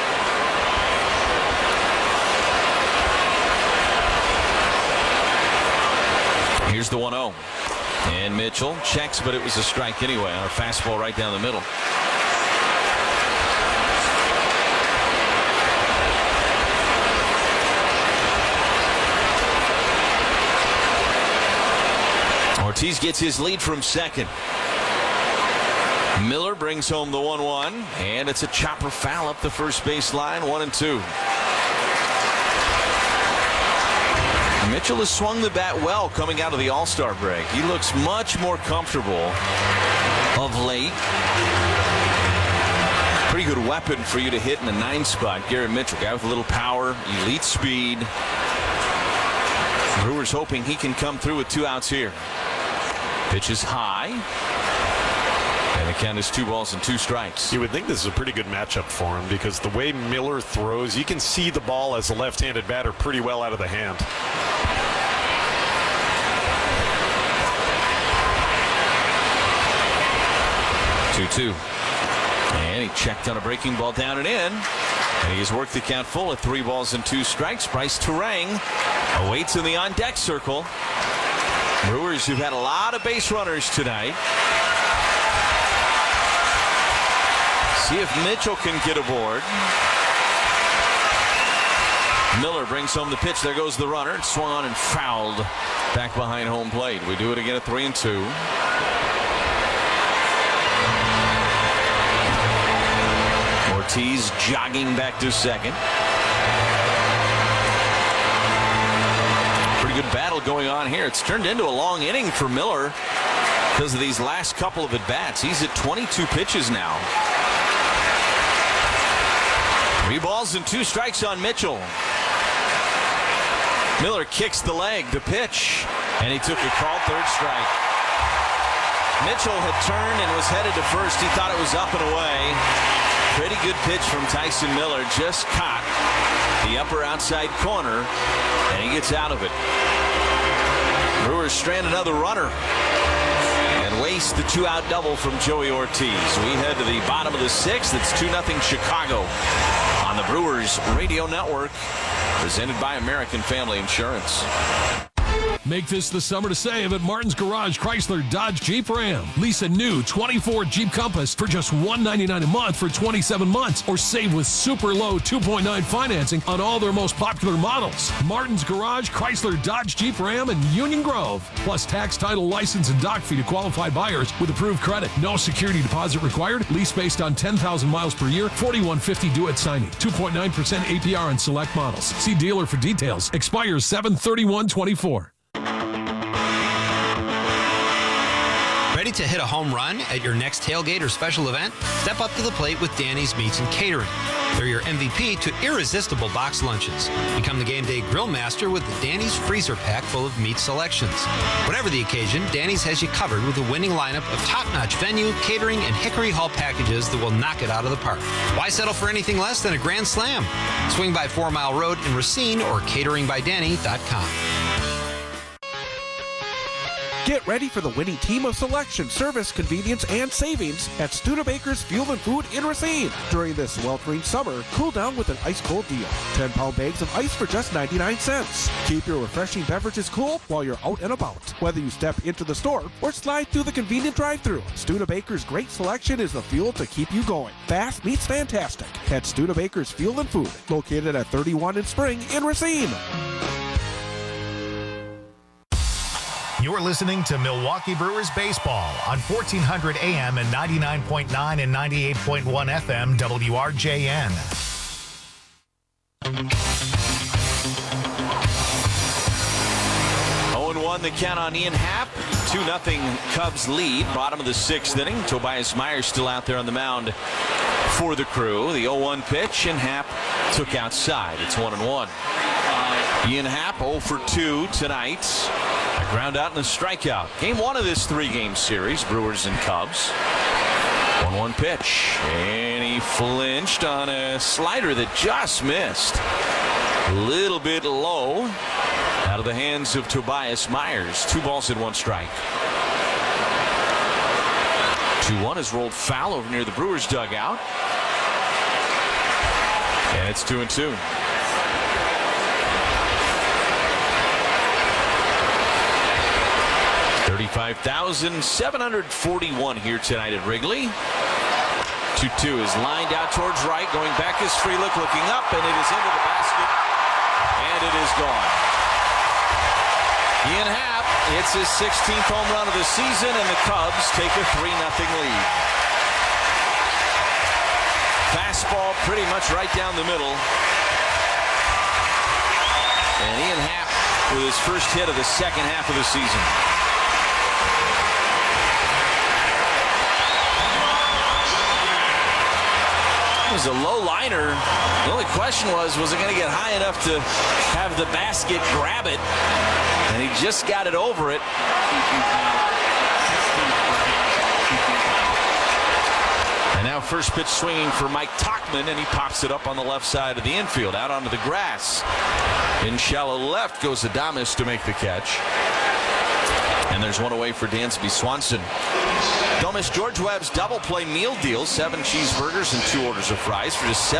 Here's the 1-0. And Mitchell checks, but it was a strike anyway on a fastball right down the middle. Ortiz gets his lead from second. Miller brings home the 1-1, and it's a chopper foul up the first base line, 1-2. Mitchell has swung the bat well coming out of the All-Star break. He looks much more comfortable of late. Pretty good weapon for you to hit in the 9 spot. Garrett Mitchell, guy with a little power, elite speed. Brewers hoping he can come through with 2 outs here. Pitch is high. And the count is 2 balls and 2 strikes. You would think this is a pretty good matchup for him because the way Miller throws, you can see the ball as a left-handed batter pretty well out of the hand. Two. And he checked on a breaking ball down and in. And he has worked the count full at 3 balls and 2 strikes. Bryce Turang awaits in the on-deck circle. Brewers who've had a lot of base runners tonight. See if Mitchell can get aboard. Miller brings home the pitch. There goes the runner. It swung on and fouled back behind home plate. We do it again at 3-2. Ortiz jogging back to second. Pretty good battle going on here. It's turned into a long inning for Miller because of these last couple of at-bats. He's at 22 pitches now. 3 balls and 2 strikes on Mitchell. Miller kicks the leg, the pitch, and he took a call, third strike. Mitchell had turned and was headed to first. He thought it was up and away. Pretty good pitch from Tyson Miller. Just caught the upper outside corner, and he gets out of it. Brewers strand another runner and waste the 2-out double from Joey Ortiz. We head to the bottom of the sixth. It's 2-0 Chicago on the Brewers Radio Network, presented by American Family Insurance. Make this the summer to save at Martin's Garage Chrysler Dodge Jeep Ram. Lease a new 24 Jeep Compass for just $199 a month for 27 months, or save with super low 2.9 financing on all their most popular models. Martin's Garage Chrysler Dodge Jeep Ram in Union Grove. Plus tax, title, license, and dock fee to qualified buyers with approved credit. No security deposit required. Lease based on 10,000 miles per year. $41.50 due at signing. 2.9% APR on select models. See dealer for details. Expires 7/31/24. Ready to hit a home run at your next tailgate or special event? Step up to the plate with Danny's Meats and Catering. They're your MVP to irresistible box lunches. Become the game day grill master with the Danny's freezer pack full of meat selections. Whatever the occasion, Danny's has you covered with a winning lineup of top-notch venue, catering, and Hickory Hall packages that will knock it out of the park. Why settle for anything less than a grand slam? Swing by 4 Mile Road in Racine or cateringbydanny.com. Get ready for the winning team of selection, service, convenience, and savings at Studebaker's Fuel and Food in Racine. During this sweltering summer, cool down with an ice-cold deal. 10-pound bags of ice for just 99 cents. Keep your refreshing beverages cool while you're out and about. Whether you step into the store or slide through the convenient drive-thru, Studebaker's great selection is the fuel to keep you going. Fast meets fantastic at Studebaker's Fuel and Food, located at 31 in Spring in Racine. You're listening to Milwaukee Brewers Baseball on 1400 AM and 99.9 and 98.1 FM WRJN. 0-1 the count on Ian Happ. 2-0 Cubs lead. Bottom of the sixth inning. Tobias Myers still out there on the mound for the Crew. The 0-1 pitch, and Happ took outside. It's 1-1. Ian Happ 0 for 2 tonight. A ground out and a strikeout. Game one of this 3-game series, Brewers and Cubs. 1-1 pitch, and he flinched on a slider that just missed. A little bit low, out of the hands of Tobias Myers. 2 balls and 1 strike. 2-1 is rolled foul over near the Brewers dugout. And it's 2-2. $35,741 here tonight at Wrigley. 2-2 is lined out towards right. Going back is Frelick, looking up, and it is into the basket. And it is gone. Ian Happ hits his 16th home run of the season, and the Cubs take a 3-0 lead. Fastball pretty much right down the middle. And Ian Happ with his first hit of the second half of the season. It was a low liner. The only question was it going to get high enough to have the basket grab it? And he just got it over it. And now first pitch swinging for Mike Tauchman, and he pops it up on the left side of the infield, out onto the grass. In shallow left goes Adames to make the catch. And there's one away for Dansby Swanson. Don't miss George Webb's double play meal deal. 7 cheeseburgers and 2 orders of fries for just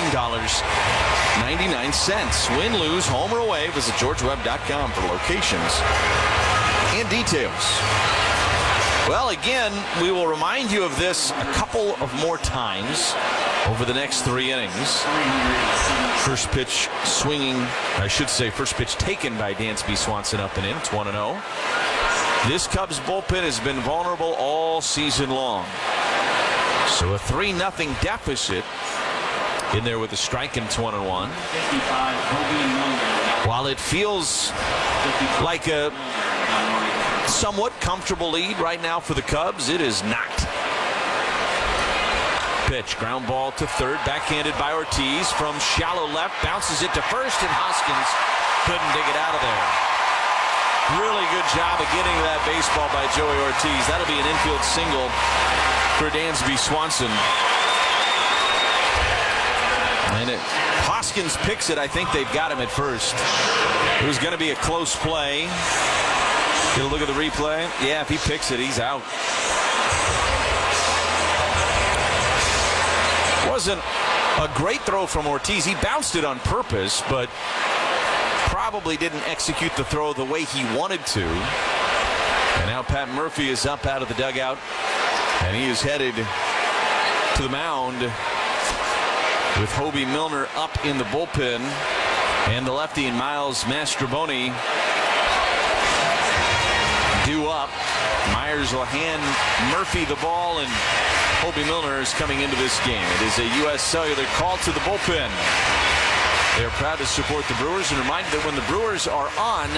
$17.99. Win, lose, home or away. Visit GeorgeWebb.com for locations and details. Well, again, we will remind you of this a couple of more times over the next 3 innings. First pitch swinging, I should say first pitch taken by Dansby Swanson up and in. It's 1-0. This Cubs bullpen has been vulnerable all season long. So a 3-0 deficit in there with a strike, and it's 1-1. While it feels like a somewhat comfortable lead right now for the Cubs, it is not. Pitch, ground ball to third, backhanded by Ortiz from shallow left, bounces it to first, and Hoskins couldn't dig it out of there. Really good job of getting that baseball by Joey Ortiz. That'll be an infield single for Dansby Swanson. And Hoskins picks it. I think they've got him at first. It was going to be a close play. Get a look at the replay. Yeah, if he picks it, he's out. Wasn't a great throw from Ortiz. He bounced it on purpose, but probably didn't execute the throw the way he wanted to. And now Pat Murphy is up out of the dugout, and he is headed to the mound with Hobie Milner up in the bullpen, and the lefty and Miles Mastrobuoni due up. Myers will hand Murphy the ball, and Hobie Milner is coming into this game. It is a U.S. Cellular call to the bullpen. They're proud to support the Brewers, and remind that when the Brewers are on,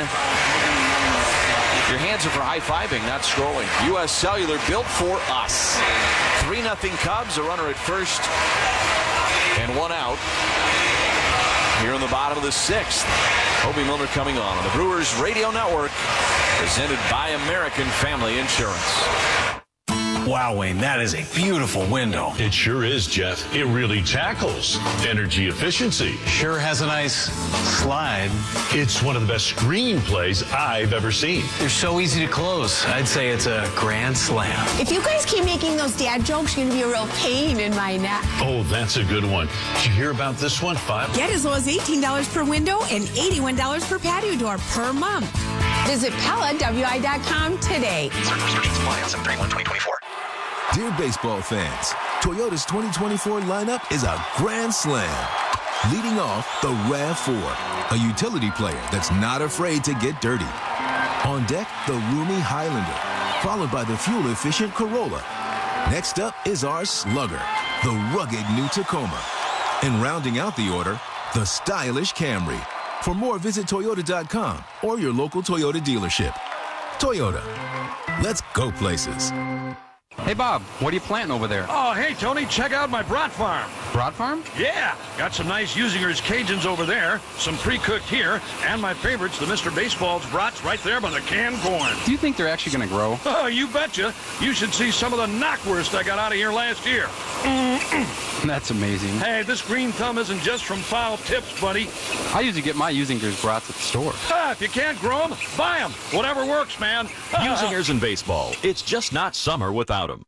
your hands are for high-fiving, not scrolling. U.S. Cellular, built for us. 3-0 Cubs, a runner at first, and one out. Here in the bottom of the 6th, Hobie Milner coming on the Brewers Radio Network, presented by American Family Insurance. Wow, Wayne, that is a beautiful window. It sure is, Jeff. It really tackles energy efficiency. Sure has a nice slide. It's one of the best screenplays I've ever seen. They're so easy to close. I'd say it's a grand slam. If you guys keep making those dad jokes, you're going to be a real pain in my neck. Oh, that's a good one. Did you hear about this one? Get as low as $18 per window and $81 per patio door per month. Visit PellaWI.com today. Certain restrictions apply on 7/31/2024. Dear baseball fans, Toyota's 2024 lineup is a grand slam. Leading off, the RAV4, a utility player that's not afraid to get dirty. On deck, the roomy Highlander, followed by the fuel-efficient Corolla. Next up is our Slugger, the rugged new Tacoma. And rounding out the order, the stylish Camry. For more, visit Toyota.com or your local Toyota dealership. Toyota, let's go places. Hey, Bob, what are you planting over there? Oh, hey, Tony, check out my brat farm. Brat farm? Yeah, got some nice Usinger's Cajuns over there, some pre-cooked here, and my favorites, the Mr. Baseball's brats right there by the canned corn. Do you think they're actually going to grow? Oh, you betcha. You should see some of the knockwurst I got out of here last year. That's amazing. Hey, this green thumb isn't just from foul tips, buddy. I usually get my Usinger's brats at the store. If you can't grow them, buy them. Whatever works, man. Usinger's in baseball. It's just not summer without them.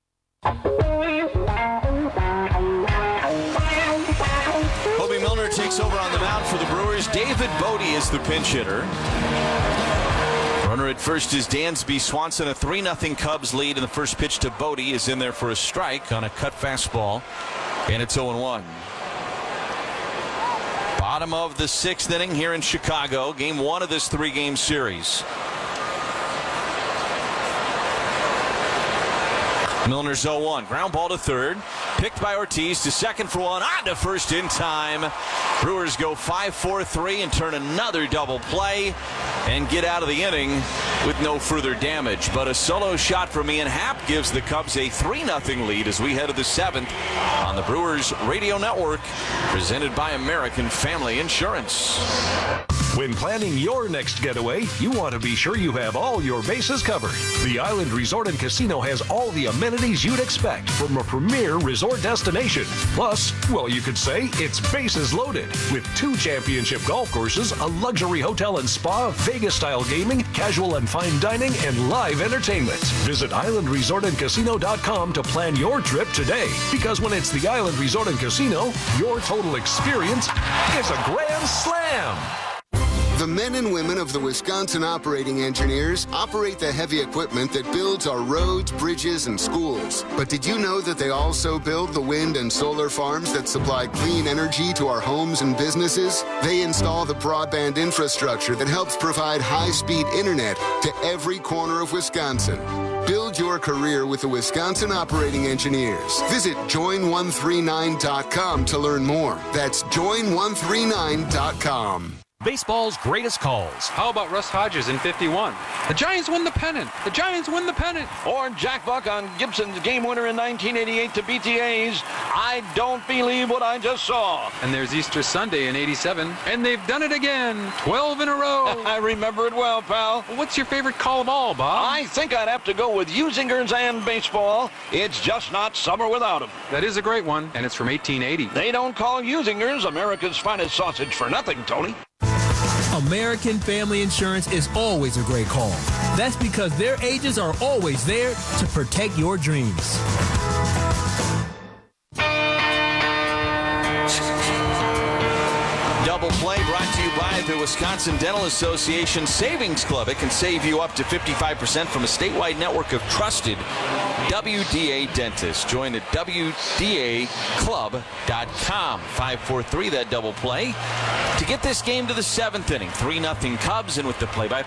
Hobie Milner takes over on the mound for the Brewers. David Bodie is the pinch hitter. Runner at first is Dansby Swanson. A 3-0 Cubs lead, and the first pitch to Bodie is in there for a strike on a cut fastball, and it's 0-1. Bottom of the 6th inning here in Chicago. Game 1 of this 3-game series. Milner's 0-1. Ground ball to third. Picked by Ortiz to second for one. On to first in time. Brewers go 5-4-3 and turn another double play and get out of the inning with no further damage. But a solo shot from Ian Happ gives the Cubs a 3-0 lead as we head to the 7th on the Brewers Radio Network, presented by American Family Insurance. When planning your next getaway, you want to be sure you have all your bases covered. The Island Resort and Casino has all the amenities you'd expect from a premier resort destination. Plus, well, you could say it's bases loaded with 2 championship golf courses, a luxury hotel and spa, Vegas-style gaming, casual and fine dining, and live entertainment. Visit islandresortandcasino.com to plan your trip today. Because when it's the Island Resort and Casino, your total experience is a grand slam. The men and women of the Wisconsin Operating Engineers operate the heavy equipment that builds our roads, bridges, and schools. But did you know that they also build the wind and solar farms that supply clean energy to our homes and businesses? They install the broadband infrastructure that helps provide high-speed internet to every corner of Wisconsin. Build your career with the Wisconsin Operating Engineers. Visit join139.com to learn more. That's join139.com. Baseball's greatest calls. How about Russ Hodges in 51? The Giants win the pennant. The Giants win the pennant. Or Jack Buck on Gibson's game winner in 1988 to beat the A's. I don't believe what I just saw. And there's Easter Sunday in 87, and they've done it again. 12 in a row. I remember it well, pal. What's your favorite call of all, Bob? I think I'd have to go with Usingers and baseball. It's just not summer without them. That is a great one, and it's from 1880. They don't call Usingers America's finest sausage for nothing, Tony. American Family Insurance is always a great call. That's because their agents are always there to protect your dreams. Double play brought to you by the Wisconsin Dental Association Savings Club. It can save you up to 55% from a statewide network of trusted WDA dentists. Join at WDAclub.com. 5-4-3, that double play. To get this game to the 7th inning, 3-0 Cubs, and with the play-by-play